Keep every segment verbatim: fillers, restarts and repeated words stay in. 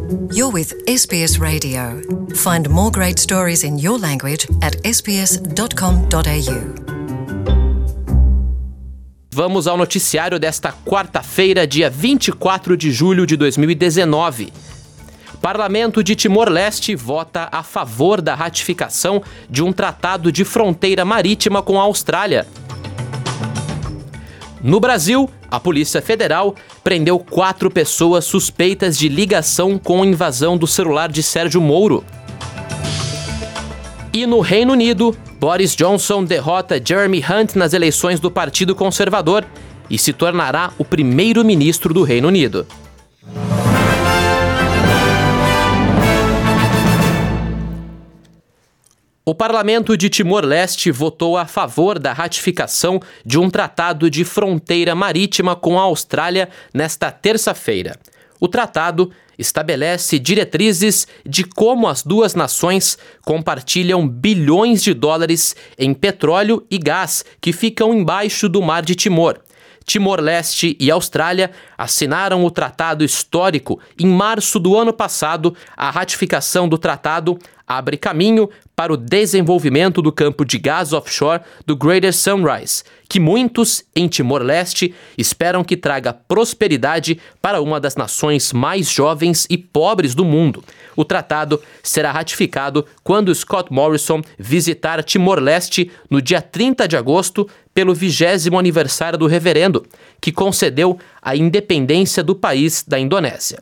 You're with S B S Radio. Find more great stories in your language at s b s dot com dot a u. Vamos ao noticiário desta quarta-feira, dia vinte e quatro de julho de dois mil e dezenove. Parlamento de Timor-Leste vota a favor da ratificação de um tratado de fronteira marítima com a Austrália. No Brasil, a Polícia Federal prendeu quatro pessoas suspeitas de ligação com a invasão do celular de Sérgio Moro. E no Reino Unido, Boris Johnson derrota Jeremy Hunt nas eleições do Partido Conservador e se tornará o primeiro-ministro do Reino Unido. O Parlamento de Timor-Leste votou a favor da ratificação de um tratado de fronteira marítima com a Austrália nesta terça-feira. O tratado estabelece diretrizes de como as duas nações compartilham bilhões de dólares em petróleo e gás que ficam embaixo do Mar de Timor. Timor-Leste e Austrália assinaram o tratado histórico em março do ano passado. A ratificação do tratado abre caminho para o desenvolvimento do campo de gás offshore do Greater Sunrise, que muitos em Timor-Leste esperam que traga prosperidade para uma das nações mais jovens e pobres do mundo. O tratado será ratificado quando Scott Morrison visitar Timor-Leste no dia trinta de agosto pelo vigésimo aniversário do referendo, que concedeu a independência do país da Indonésia.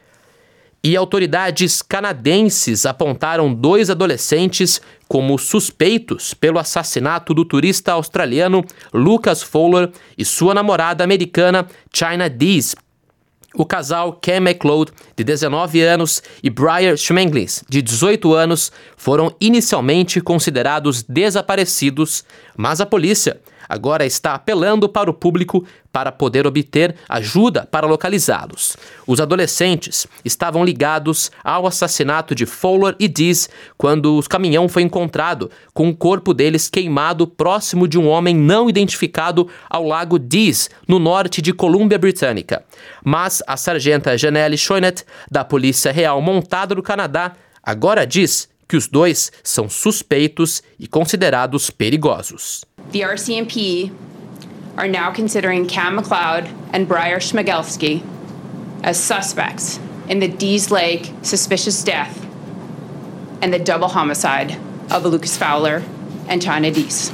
E autoridades canadenses apontaram dois adolescentes como suspeitos pelo assassinato do turista australiano Lucas Fowler e sua namorada americana China Dees. O casal Cam McLeod, de dezenove anos, e Briar Schmenglis, de dezoito anos, foram inicialmente considerados desaparecidos, mas a polícia agora está apelando para o público para poder obter ajuda para localizá-los. Os adolescentes estavam ligados ao assassinato de Fowler e Dees quando o caminhão foi encontrado com o corpo deles queimado próximo de um homem não identificado ao lago Dees, no norte de Colômbia Britânica. Mas a sargenta Janelle Choinet, da Polícia Real Montada do Canadá, agora diz que os dois são suspeitos e considerados perigosos. The R C M P are now considering Cam McLeod and Briar Schmegelski as suspects in the Dees Lake suspicious death and the double homicide of Lucas Fowler and China Dees.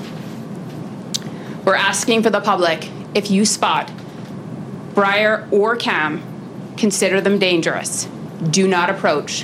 We're asking for the public, if you spot Briar or Cam, consider them dangerous. Do not approach.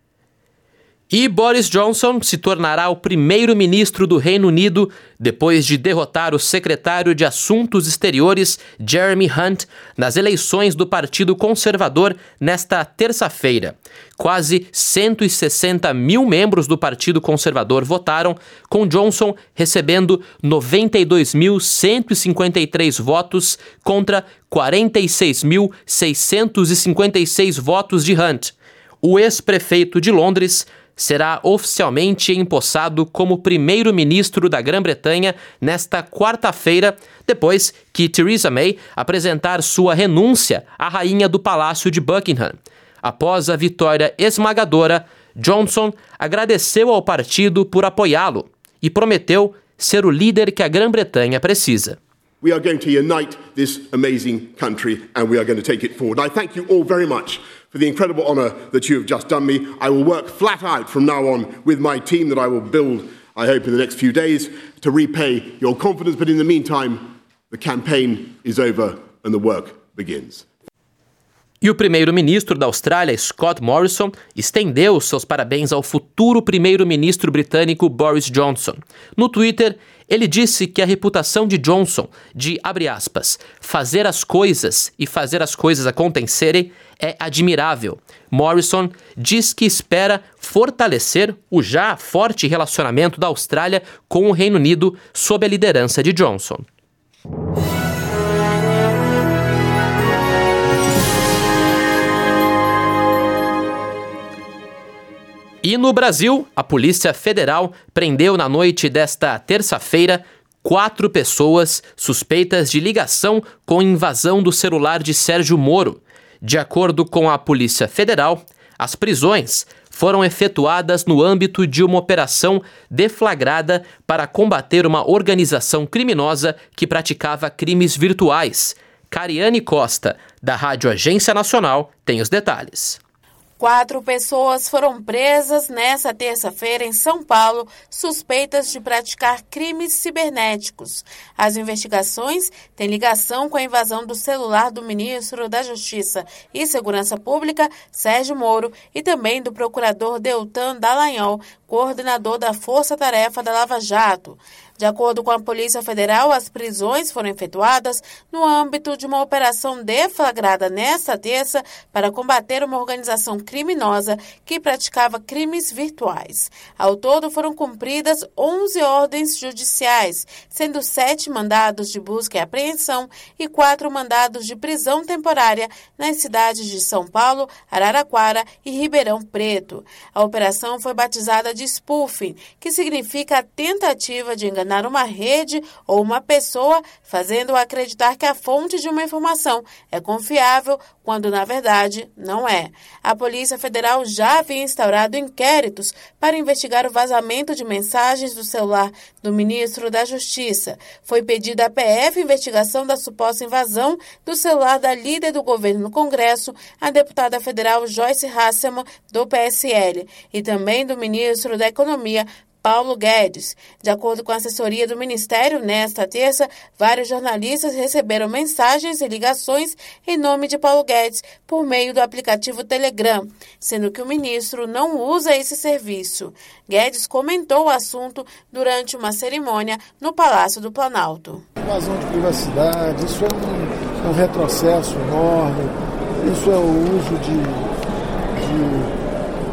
E Boris Johnson se tornará o primeiro-ministro do Reino Unido depois de derrotar o secretário de Assuntos Exteriores, Jeremy Hunt, nas eleições do Partido Conservador nesta terça-feira. Quase cento e sessenta mil membros do Partido Conservador votaram, com Johnson recebendo noventa e dois mil cento e cinquenta e três votos contra quarenta e seis mil seiscentos e cinquenta e seis votos de Hunt. O ex-prefeito de Londres será oficialmente empossado como primeiro-ministro da Grã-Bretanha nesta quarta-feira, depois que Theresa May apresentar sua renúncia à rainha do Palácio de Buckingham. Após a vitória esmagadora, Johnson agradeceu ao partido por apoiá-lo e prometeu ser o líder que a Grã-Bretanha precisa. We are going to unite this amazing country and we are going to take it forward. I thank you all very much for the incredible honour that you have just done me. I will work flat out from now on with my team that I will build, I hope, in the next few days to repay your confidence. But in the meantime, the campaign is over and the work begins. E o primeiro-ministro da Austrália, Scott Morrison, estendeu seus parabéns ao futuro primeiro-ministro britânico Boris Johnson. No Twitter, ele disse que a reputação de Johnson de, abre aspas, fazer as coisas e fazer as coisas acontecerem é admirável. Morrison diz que espera fortalecer o já forte relacionamento da Austrália com o Reino Unido sob a liderança de Johnson. E no Brasil, a Polícia Federal prendeu na noite desta terça-feira quatro pessoas suspeitas de ligação com a invasão do celular de Sérgio Moro. De acordo com a Polícia Federal, As prisões foram efetuadas no âmbito de uma operação deflagrada para combater uma organização criminosa que praticava crimes virtuais. Cariane Costa, da Rádio Agência Nacional, tem os detalhes. Quatro pessoas foram presas nesta terça-feira em São Paulo, suspeitas de praticar crimes cibernéticos. As investigações têm ligação com a invasão do celular do ministro da Justiça e Segurança Pública, Sérgio Moro, e também do procurador Deltan Dallagnol, coordenador da Força Tarefa da Lava Jato. De acordo com a Polícia Federal, as prisões foram efetuadas no âmbito de uma operação deflagrada nesta terça para combater uma organização criminosa que praticava crimes virtuais. Ao todo, foram cumpridas onze ordens judiciais, sendo sete mandados de busca e apreensão e quatro mandados de prisão temporária nas cidades de São Paulo, Araraquara e Ribeirão Preto. A operação foi batizada de spoofing, que significa a tentativa de enganar uma rede ou uma pessoa, fazendo-o acreditar que a fonte de uma informação é confiável, quando na verdade não é. A Polícia Federal já havia instaurado inquéritos para investigar o vazamento de mensagens do celular do ministro da Justiça. Foi pedida à P F investigação da suposta invasão do celular da líder do governo no Congresso, a deputada federal Joyce Hasselmann, do P S L, e também do ministro da Economia, Paulo Guedes. De acordo com a assessoria do Ministério, nesta terça, vários jornalistas receberam mensagens e ligações em nome de Paulo Guedes por meio do aplicativo Telegram, sendo que o ministro não usa esse serviço. Guedes comentou o assunto durante uma cerimônia no Palácio do Planalto. Invasão de privacidade, isso é um, um retrocesso enorme, isso é o uso de... de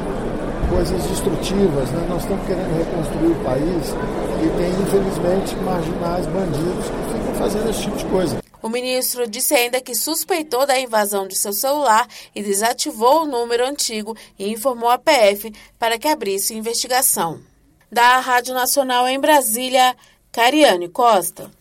coisas destrutivas, né? Nós estamos querendo reconstruir o país e tem, infelizmente, marginais, bandidos que ficam fazendo esse tipo de coisa. O ministro disse ainda que suspeitou da invasão de seu celular e desativou o número antigo e informou a P F para que abrisse investigação. Da Rádio Nacional em Brasília, Cariane Costa.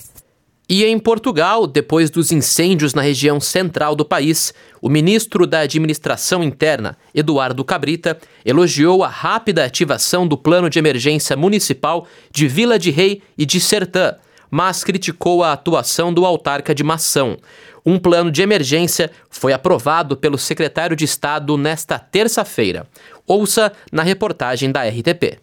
E em Portugal, depois dos incêndios na região central do país, o ministro da Administração Interna, Eduardo Cabrita, elogiou a rápida ativação do plano de emergência municipal de Vila de Rei e de Sertã, mas criticou a atuação do autarca de Mação. Um plano de emergência foi aprovado pelo secretário de Estado nesta terça-feira. Ouça na reportagem da R T P.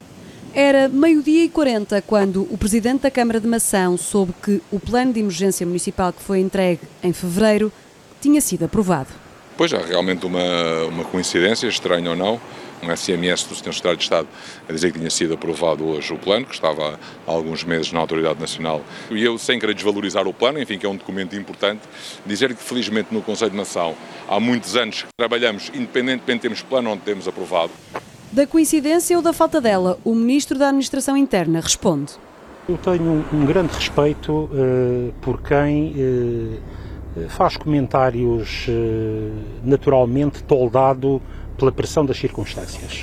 Era meio-dia e quarenta quando o presidente da Câmara de Mação soube que o plano de emergência municipal que foi entregue em fevereiro tinha sido aprovado. Pois, há realmente uma, uma coincidência, estranho ou não, um S M S do senhor Secretário de Estado a dizer que tinha sido aprovado hoje o plano, que estava há alguns meses na Autoridade Nacional. E eu, sem querer desvalorizar o plano, enfim, que é um documento importante, dizer que felizmente no Conselho de Nação há muitos anos que trabalhamos, independentemente de termos plano ou não termos aprovado. Da coincidência ou da falta dela, o Ministro da Administração Interna responde. Eu tenho um grande respeito uh, por quem uh, faz comentários uh, naturalmente toldado pela pressão das circunstâncias.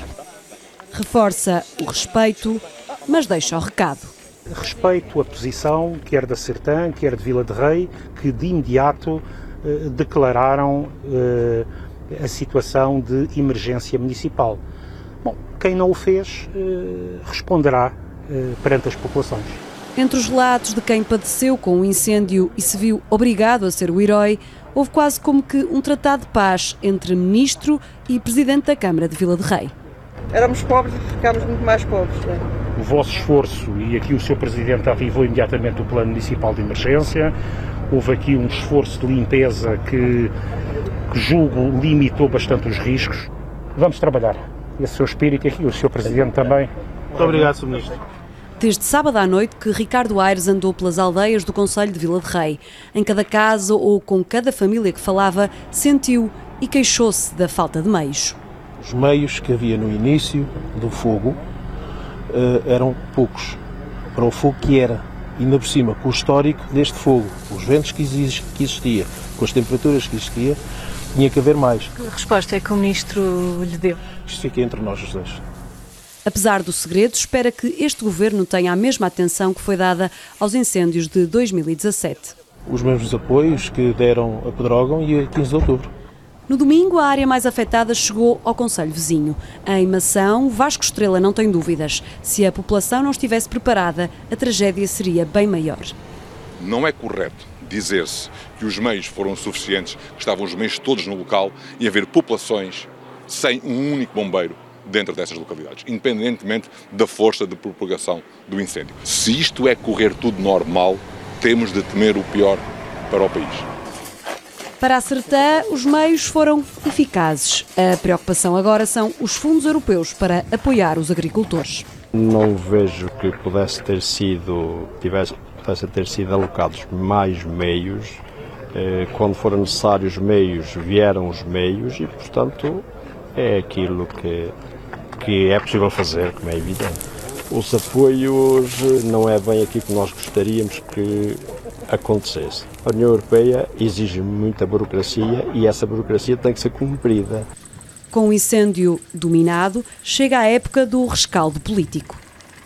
Reforça o respeito, mas deixa o recado. Respeito a posição, quer da Sertã, quer de Vila de Rei, que de imediato uh, declararam uh, a situação de emergência municipal. Bom, quem não o fez uh, responderá uh, perante as populações. Entre os relatos de quem padeceu com o incêndio e se viu obrigado a ser o herói, houve quase como que um tratado de paz entre ministro e presidente da Câmara de Vila de Rei. Éramos pobres e ficámos muito mais pobres. Né? O vosso esforço, e aqui o senhor Presidente ativou imediatamente o Plano Municipal de Emergência, houve aqui um esforço de limpeza que, que julgo limitou bastante os riscos. Vamos trabalhar. Esse seu espírito aqui, o senhor Presidente também. Muito obrigado, senhor Ministro. Desde sábado à noite que Ricardo Aires andou pelas aldeias do concelho de Vila de Rei. Em cada casa ou com cada família que falava, sentiu e queixou-se da falta de meios. Os meios que havia no início do fogo uh, eram poucos. Para o fogo que era, ainda por cima, com o histórico deste fogo, os ventos que, exist, que existia, com as temperaturas que existia, tinha que haver mais. Que resposta é que o Ministro lhe deu? Isto fica entre nós os dois. Apesar do segredo, espera que este governo tenha a mesma atenção que foi dada aos incêndios de dois mil e dezassete. Os mesmos apoios que deram a Pedrógão e a quinze de outubro. No domingo, a área mais afetada chegou ao concelho vizinho. Em Mação, Vasco Estrela não tem dúvidas. Se a população não estivesse preparada, a tragédia seria bem maior. Não é correto dizer-se que os meios foram suficientes, que estavam os meios todos no local e haver populações sem um único bombeiro dentro dessas localidades, independentemente da força de propagação do incêndio. Se isto é correr tudo normal, temos de temer o pior para o país. Para a Sertã, os meios foram eficazes. A preocupação agora são os fundos europeus para apoiar os agricultores. Não vejo que pudesse ter sido, tivesse, pudesse ter sido alocados mais meios. Quando foram necessários meios, vieram os meios e, portanto, é aquilo que, que é possível fazer, como é evidente. Os apoios não é bem aquilo que nós gostaríamos que acontecesse. A União Europeia exige muita burocracia e essa burocracia tem que ser cumprida. Com o incêndio dominado, chega a época do rescaldo político.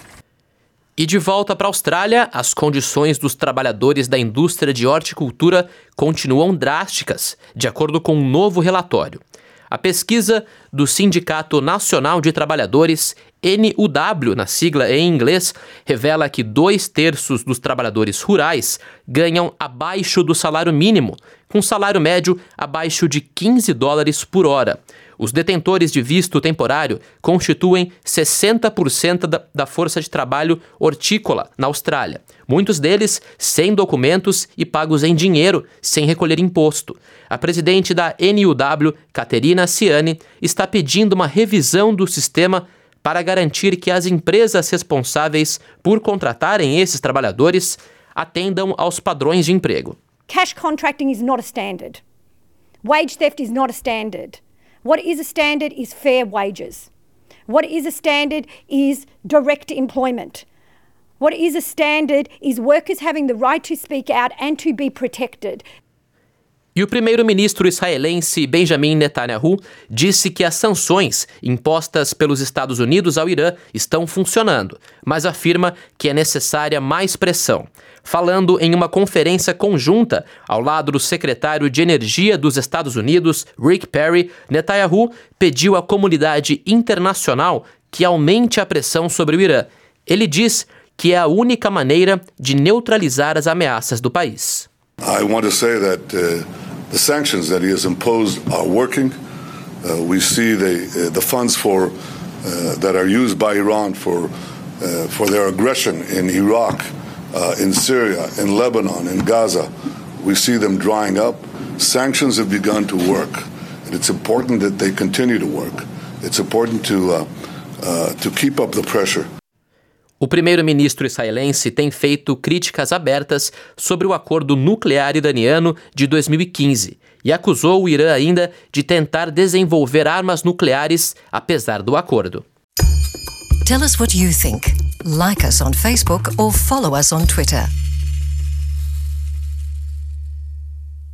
E de volta para a Austrália, as condições dos trabalhadores da indústria de horticultura continuam drásticas, de acordo com um novo relatório. A pesquisa do Sindicato Nacional de Trabalhadores, N U W, na sigla em inglês, revela que dois terços dos trabalhadores rurais ganham abaixo do salário mínimo, com salário médio abaixo de quinze dólares por hora. Os detentores de visto temporário constituem sessenta por cento da, da força de trabalho hortícola na Austrália. Muitos deles sem documentos e pagos em dinheiro, sem recolher imposto. A presidente da N U W, Caterina Ciani, está pedindo uma revisão do sistema para garantir que as empresas responsáveis por contratarem esses trabalhadores atendam aos padrões de emprego. Cash contracting is not a standard. Wage theft is not a standard. What is a standard is fair wages. What is a standard is direct employment. What is a standard is workers having the right to speak out and to be protected. E o primeiro-ministro israelense Benjamin Netanyahu disse que as sanções impostas pelos Estados Unidos ao Irã estão funcionando, mas afirma que é necessária mais pressão. Falando em uma conferência conjunta ao lado do secretário de Energia dos Estados Unidos, Rick Perry, Netanyahu pediu à comunidade internacional que aumente a pressão sobre o Irã. Ele diz que é a única maneira de neutralizar as ameaças do país. I want to say that uh, the sanctions that he has imposed are working. Uh, we see the uh, the funds for uh, that are used by Iran for uh, for their aggression in Iraq, uh, in Syria, in Lebanon, in Gaza. We see them drying up. Sanctions have begun to work, and it's important that they continue to work. It's important to uh, uh, to keep up the pressure. O primeiro-ministro israelense tem feito críticas abertas sobre o acordo nuclear iraniano de dois mil e quinze e acusou o Irã ainda de tentar desenvolver armas nucleares apesar do acordo. Tell us what you think. Like us on Facebook or follow us on Twitter.